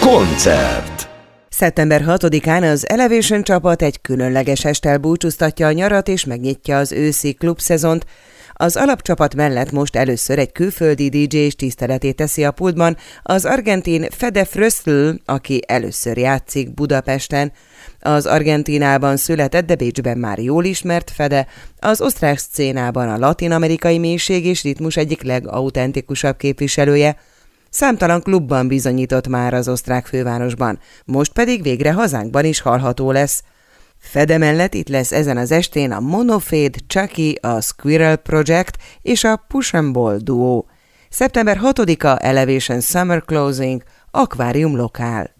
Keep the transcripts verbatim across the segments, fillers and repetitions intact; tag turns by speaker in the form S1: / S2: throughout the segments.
S1: Koncert.
S2: szeptember hatodikán az Elevation csapat egy különleges esttel búcsúztatja a nyarat és megnyitja az őszi klubszezont. Az alapcsapat mellett most először egy külföldi dé dzsé is tiszteletét teszi a pultban, az argentin Fede Fröstl, aki először játszik Budapesten. Az Argentínában született, de Bécsben már jól ismert Fede, az osztrák szcénában a latin-amerikai mélység és ritmus egyik legautentikusabb képviselője. Számtalan klubban bizonyított már az osztrák fővárosban, most pedig végre hazánkban is hallható lesz. Fede mellett itt lesz ezen az estén a Monofade, Chucky, a Squirrel Project és a Push and Ball duó. szeptember hatodika Elevation Summer Closing, Akvárium Lokál.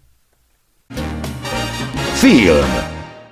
S1: Film.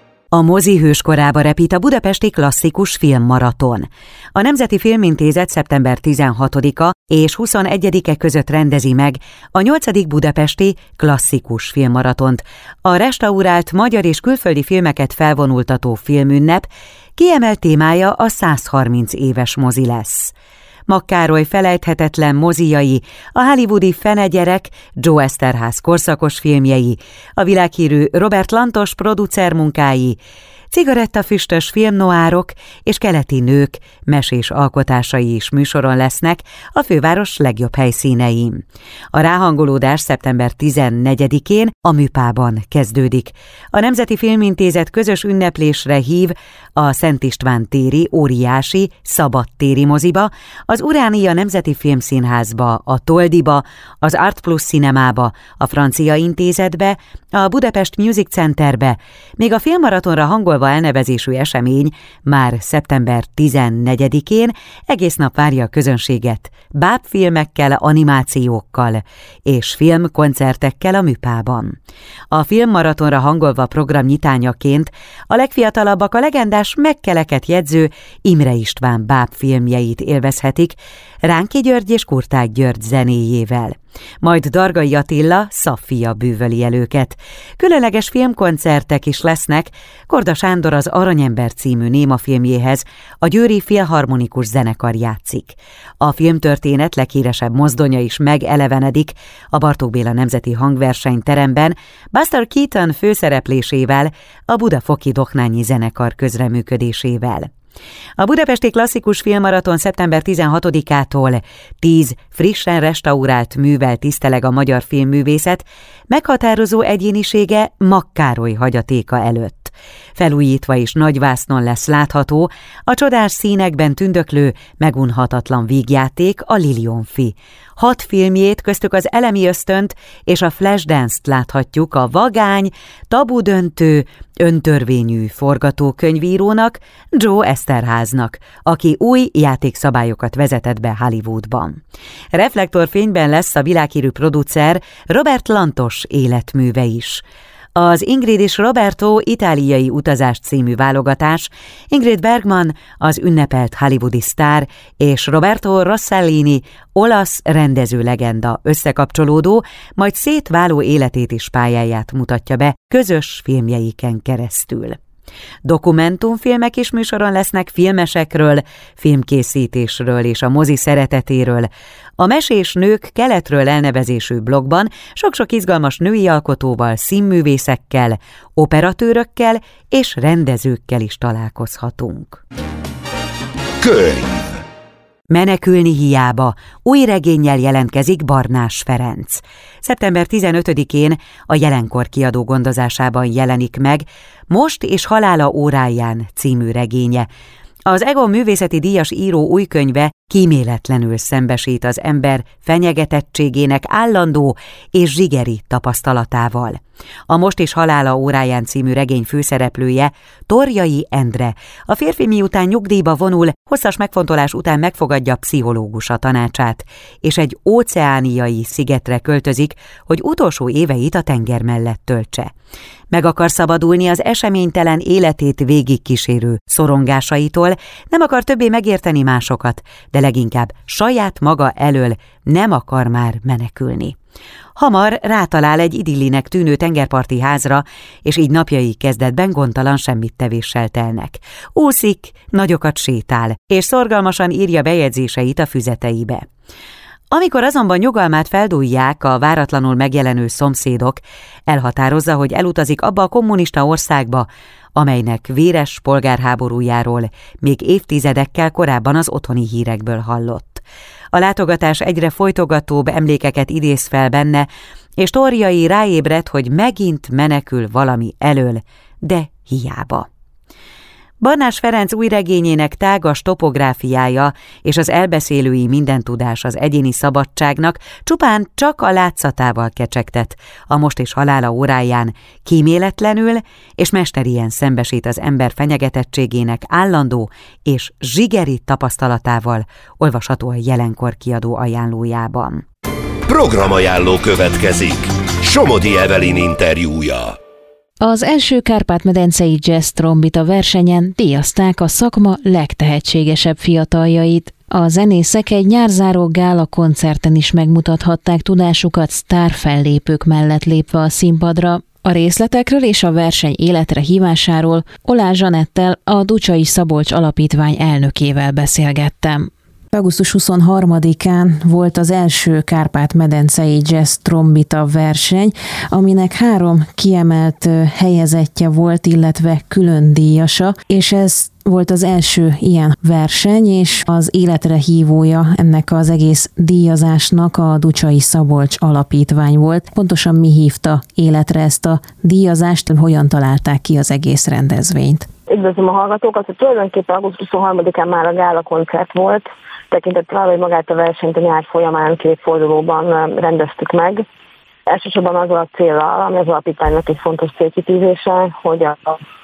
S3: A mozi hőskorába repít a budapesti klasszikus filmmaraton. A Nemzeti Filmintézet szeptember tizenhatodika és huszonegyedike között rendezi meg a nyolcadik budapesti klasszikus filmmaratont. A restaurált magyar és külföldi filmeket felvonultató filmünnep kiemelt témája a százharminc éves mozi lesz. Mag Károly felejthetetlen mozijai, a hollywoodi Fenegyerek, Joe Eszterház korszakos filmjei, a világhírű Robert Lantos producer munkái, cigarettafüstös filmnoárok és keleti nők mesés alkotásai is műsoron lesznek a főváros legjobb helyszínein. A ráhangolódás szeptember tizennegyedikén a Műpában kezdődik. A Nemzeti Filmintézet közös ünneplésre hív a Szent István téri óriási szabadtéri moziba, az Uránia Nemzeti Filmszínházba, a Toldiba, az Art Plus Cinemába, a Francia Intézetbe, a Budapest Music Centerbe, még a filmmaratonra hangolva elnevezésű esemény már szeptember tizennegyedikén egész nap várja a közönséget bábfilmekkel, animációkkal és filmkoncertekkel a Műpában. A filmmaratonra hangolva program nyitányaként a legfiatalabbak a legendás megkeleket jegyző Imre István bábfilmjeit élvezhetik Ránki György és Kurták György zenéjével. Majd Dargai Attila Szaffia bűvöli el őket. Különleges filmkoncertek is lesznek, Korda Sándor az Aranyember című némafilmjéhez a Győri Filharmonikus Zenekar játszik. A filmtörténet leghíresebb mozdonya is megelevenedik a Bartók Béla Nemzeti Hangversenyteremben Buster Keaton főszereplésével, a Budafoki Doknányi Zenekar közreműködésével. A budapesti klasszikus filmmaraton szeptember tizenhatodikától tíz frissen restaurált művel tiszteleg a magyar filmművészet, meghatározó egyénisége Mag Károly hagyatéka előtt. Felújítva és nagyvásznon lesz látható a csodás színekben tündöklő, megunhatatlan vígjáték, a Lilionfi. Hat filmjét, köztük az Elemi Ösztönt és a Flashdance-t láthatjuk a vagány, tabudöntő, öntörvényű forgatókönyvírónak, Joe Eszterháznak, aki új játékszabályokat vezetett be Hollywoodban. Reflektorfényben lesz a világhírű producer Robert Lantos életműve is. Az Ingrid és Roberto itáliai utazás című válogatás Ingrid Bergman, az ünnepelt hollywoodi sztár, és Roberto Rossellini, olasz rendező legenda összekapcsolódó, majd szétváló életét és pályáját mutatja be közös filmjeiken keresztül. Dokumentumfilmek is műsoron lesznek filmesekről, filmkészítésről és a mozi szeretetéről. A Mesés Nők keletről elnevezésű blogban sok-sok izgalmas női alkotóval, színművészekkel, operatőrökkel és rendezőkkel is találkozhatunk.
S1: Könyv.
S3: Menekülni hiába új regénnyel jelentkezik Barnás Ferenc. szeptember tizenötödikén a Jelenkor kiadó gondozásában jelenik meg Most és halála óráján című regénye. Az Egon művészeti díjas író új könyve kíméletlenül szembesít az ember fenyegetettségének állandó és zsigeri tapasztalatával. A Most és halála óráján című regény főszereplője Torjai Endre. A férfi miután nyugdíjba vonul, hosszas megfontolás után megfogadja pszichológusa tanácsát, és egy óceániai szigetre költözik, hogy utolsó éveit a tenger mellett töltse. Meg akar szabadulni az eseménytelen életét végigkísérő szorongásaitól, nem akar többé megérteni másokat, de leginkább saját maga elől nem akar már menekülni. Hamar rátalál egy idillinek tűnő tengerparti házra, és így napjai kezdetben gondtalan semmittevéssel telnek. Úszik, nagyokat sétál, és szorgalmasan írja bejegyzéseit a füzeteibe. Amikor azonban nyugalmát feldúlják a váratlanul megjelenő szomszédok, elhatározza, hogy elutazik abba a kommunista országba, amelynek véres polgárháborújáról még évtizedekkel korábban az otthoni hírekből hallott. A látogatás egyre folytogatóbb emlékeket idéz fel benne, és Tóriai ráébred, hogy megint menekül valami elől, de hiába. Barnás Ferenc új regényének tágas topográfiája és az elbeszélői mindentudás az egyéni szabadságnak csupán csak a látszatával kecsegtet, a most és halála óráján kíméletlenül és mesterien szembesít az ember fenyegetettségének állandó és zsigeri tapasztalatával, olvasható a Jelenkor kiadó ajánlójában.
S1: Programajánló következik. Somodi Evelyn interjúja.
S4: Az első Kárpát-medencei jazz trombita versenyen díjazták a szakma legtehetségesebb fiataljait. A zenészek egy nyárzáró gála koncerten is megmutathatták tudásukat sztárfellépők mellett lépve a színpadra. A részletekről és a verseny életre hívásáról Olá Zsanettel, a Ducsai Szabolcs Alapítvány elnökével beszélgettem. augusztus huszonharmadikán volt az első Kárpát-medencei jazz trombita verseny, aminek három kiemelt helyezettje volt, illetve külön díjasa, és ez volt az első ilyen verseny, és az életre hívója ennek az egész díjazásnak a Ducsai Szabolcs Alapítvány volt. Pontosan mi hívta életre ezt a díjazást, hogyan találták ki az egész rendezvényt?
S5: Üdvözlöm a hallgatókat, hogy tulajdonképpen augusztus huszonharmadikán már a gála koncert volt, tekintettel arra, hogy magát a versenyt a nyár folyamán két fordulóban rendeztük meg. Elsősorban az a célra, ami az alapítványnak egy fontos célkitűzése, hogy a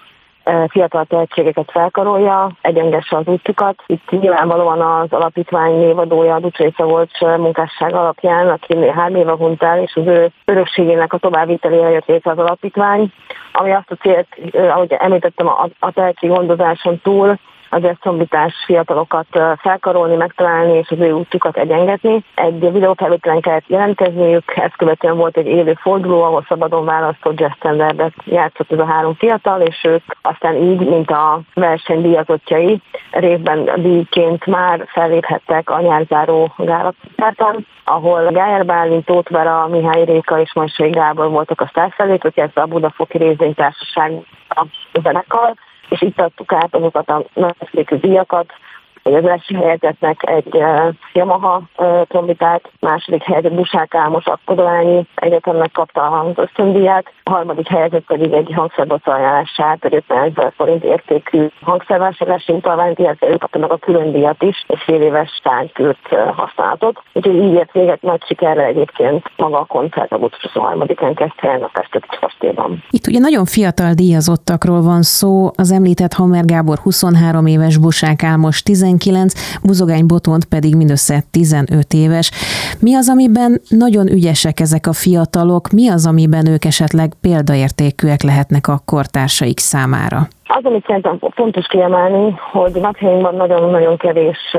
S5: fiatal tehetségeket felkarolja, egyengesse az útjukat. Itt nyilvánvalóan az alapítvány névadója, a Ducsai Szabolcs munkásság alapján, aki három éve hunyt el, és az ő örökségének a továbbvitelére jött létre az alapítvány, ami azt a célt, ahogy említettem, a, a tehetséggondozáson túl, a jazz trombitás fiatalokat felkarolni, megtalálni és az ő útjukat egyengetni. Egy videófelvételen kellett jelentkezniük, ezt követően volt egy élő forduló, ahol szabadon választott jazz standardet játszott ez a három fiatal, és ők aztán így, mint a verseny díjazottjai, részben díjként már felléphettek a nyárzáró gálakoncerten, ahol Gájer Bálint, Tóth Vera, Mihály Réka és Majsai Gábor voltak a sztárfellépők, illetve a Budafoki Részvénytársaság a zenekar, és itt adtuk át azokat a nagyszékű díjakat, hogy az első helyezettnek egy uh, Yamaha uh, trombitát, második helyezett Busák Ámos Akkodolányi egyetemnek kapta a ösztöndíjat, a harmadik helyezett pedig egy hangszerboca ajánlását, egy ötvenezer forint értékű hangszervásárlási utalványt, illetve ők kapta meg a külön díjat is, és fél éves tánykürt uh, használatot. Úgyhogy így ért véget nagy sikerrel egyébként maga a koncert augusztus huszonharmadikán kezdte el a Pestőti kastélyban.
S4: Itt ugye nagyon fiatal díjazottakról van szó, az említett Hammer Gábor huszonhárom éves, Busák Ámos tizenkilenc, Buzogány Botont pedig mindössze tizenöt éves. Mi az, amiben nagyon ügyesek ezek a fiatalok? Mi az, amiben ők esetleg példaértékűek lehetnek a kortársaik számára?
S5: Az, amit szerintem fontos kiemelni, hogy napjainkban nagyon-nagyon kevés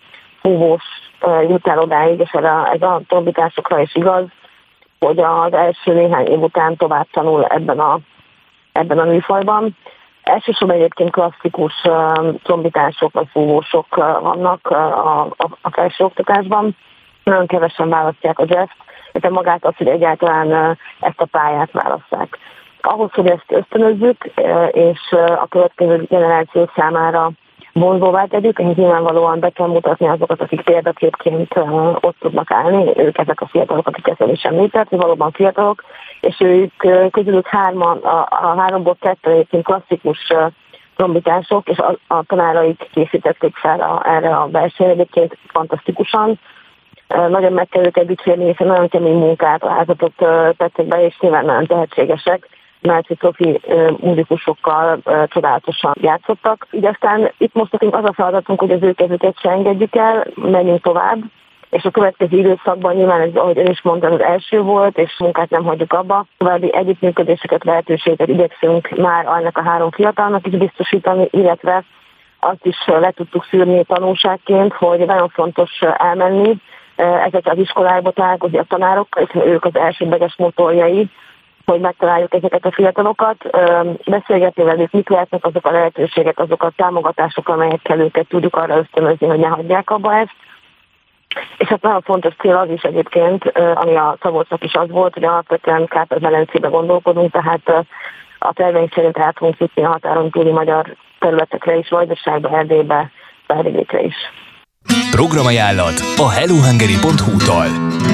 S5: húvós uh, jut el odáig, és ez a, ez a trombitásokra is igaz, hogy az első néhány év után tovább tanul ebben a, ebben a műfajban. Elsősorban egyébként klasszikus uh, trombitások vagy fúvósok uh, vannak uh, a, a, a felsőoktatásban. Nagyon kevesen választják a jazzt, de magát az, hogy egyáltalán uh, ezt a pályát válasszák. Ahhoz, hogy ezt ösztönözzük, uh, és uh, a következő generáció számára vonzóvá tegyük, ehhez nyilvánvalóan be kell mutatni azokat, akik példaképként uh, ott tudnak állni, ők ezek a fiatalok, akik ezt is említett, hogy valóban fiatalok, és ők uh, közülük hárman, a, a háromból kettő egyébként klasszikus uh, trombitások, és a, a tanáraik készítették fel a, erre a versenyre, egyébként fantasztikusan. Uh, nagyon meg kell őket dicsérni, hiszen nagyon kemény munkát, alázatot uh, tettek be, és nyilván nagyon tehetségesek. Márci profi muzikusokkal uh, csodálatosan játszottak. Így aztán itt most nekünk az a feladatunk, hogy az ő kezüket se engedjük el, menjünk tovább, és a következő időszakban nyilván, ez, ahogy ön is mondtam, az első volt, és munkát nem hagyjuk abba. További együttműködéseket, lehetőséget igyekszünk már annak a három fiatalnak is biztosítani, illetve azt is le tudtuk szűrni tanulságként, hogy nagyon fontos elmenni ezek az iskolákba találkozni a tanárokkal, hiszen ők az elsődleges motorjai, hogy megtaláljuk ezeket a fiatalokat, beszélgetni velük, mik lehetnek azok a lehetőségek, azok a támogatások, amelyekkel őket tudjuk arra ösztönözni, hogy ne hagyják abba ezt. És hát nagyon fontos cél az is egyébként, ami a Szabolcsnak is az volt, hogy alapvetően Kárpát-medencébe gondolkodunk, tehát a terveink szerint át fogunk jutni a határon túli magyar területekre is, Vajdaságba, Erdélybe, Várvidékre is.
S6: Programajánlat a hellohungary pont hu-tól.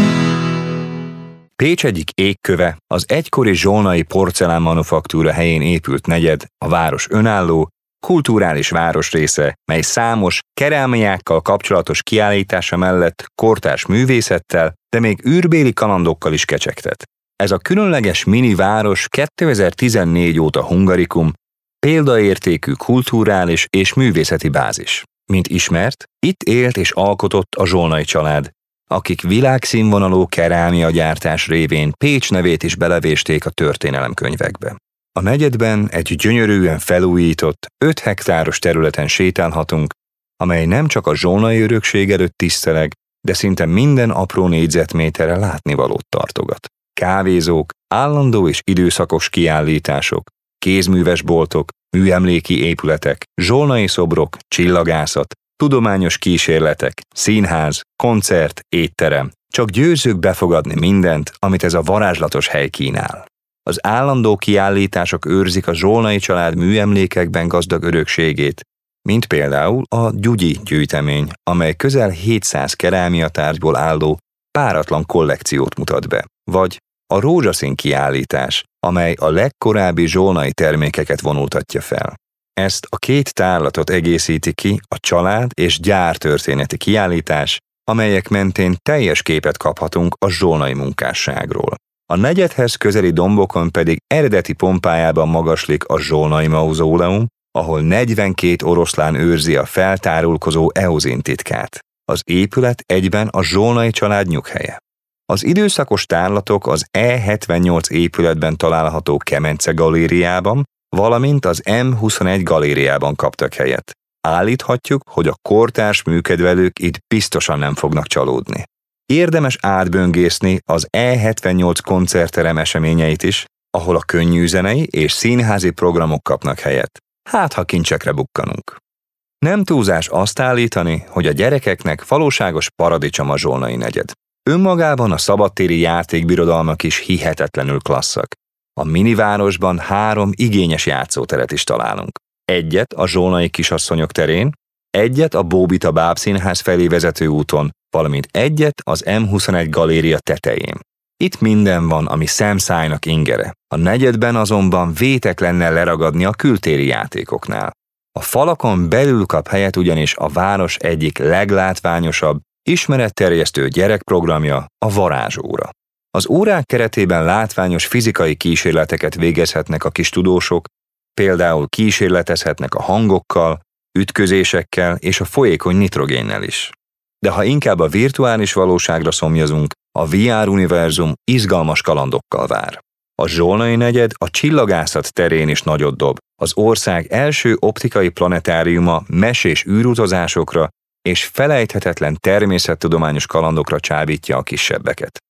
S7: Pécs egyik égköve, az egykori zsolnai porcelánmanufaktúra helyén épült negyed, a város önálló, kulturális városrésze, mely számos kerámiákkal kapcsolatos kiállítása mellett kortárs művészettel, de még űrbéli kalandokkal is kecsegtet. Ez a különleges mini város kétezer-tizennégy óta hungarikum, példaértékű kulturális és művészeti bázis. Mint ismert, itt élt és alkotott a zsolnai család, akik világszínvonalú kerámiagyártás révén Pécs nevét is belevésték a történelemkönyvekbe. A negyedben egy gyönyörűen felújított, öt hektáros területen sétálhatunk, amely nem csak a zsolnai örökség előtt tiszteleg, de szinte minden apró négyzetméterre látnivalót tartogat. Kávézók, állandó és időszakos kiállítások, kézműves boltok, műemléki épületek, zsolnai szobrok, csillagászat, tudományos kísérletek, színház, koncert, étterem. Csak győzzük befogadni mindent, amit ez a varázslatos hely kínál. Az állandó kiállítások őrzik a zsolnai család műemlékekben gazdag örökségét, mint például a Gyugyi gyűjtemény, amely közel hétszáz kerámiatárgyból álló páratlan kollekciót mutat be, vagy a rózsaszín kiállítás, amely a legkorábbi zsolnai termékeket vonultatja fel. Ezt a két tárlatot egészíti ki a család és gyár történeti kiállítás, amelyek mentén teljes képet kaphatunk a zsolnai munkásságról. A negyedhez közeli dombokon pedig eredeti pompájában magaslik a zsolnai mauzóleum, ahol negyvenkét oroszlán őrzi a feltárulkozó eozin titkát. Az épület egyben a zsolnai család nyughelye. Az időszakos tárlatok az E hetvennyolc épületben található Kemence galériában, valamint az M huszonegy galériában kaptak helyet. Állíthatjuk, hogy a kortárs műkedvelők itt biztosan nem fognak csalódni. Érdemes átböngészni az E hetvennyolc koncertterem eseményeit is, ahol a könnyűzenei és színházi programok kapnak helyet. Hát, ha kincsekre bukkanunk. Nem túlzás azt állítani, hogy a gyerekeknek valóságos paradicsom a zsolnai negyed. Önmagában a szabadtéri játékbirodalmak is hihetetlenül klasszak. A minivárosban három igényes játszóteret is találunk. Egyet a zsolnai kisasszonyok terén, egyet a Bóbita bábszínház felé vezető úton, valamint egyet az M huszonegy galéria tetején. Itt minden van, ami szemszájnak ingere. A negyedben azonban vétek lenne leragadni a kültéri játékoknál. A falakon belül kap helyet ugyanis a város egyik leglátványosabb, ismeretterjesztő gyerekprogramja, a varázsóra. Az órák keretében látványos fizikai kísérleteket végezhetnek a kis tudósok, például kísérletezhetnek a hangokkal, ütközésekkel és a folyékony nitrogénnel is. De ha inkább a virtuális valóságra szomjazunk, a vé er univerzum izgalmas kalandokkal vár. A zsolnai negyed a csillagászat terén is nagyot dob. Az ország első optikai planetáriuma mesés űrutazásokra és felejthetetlen természettudományos kalandokra csábítja a kisebbeket.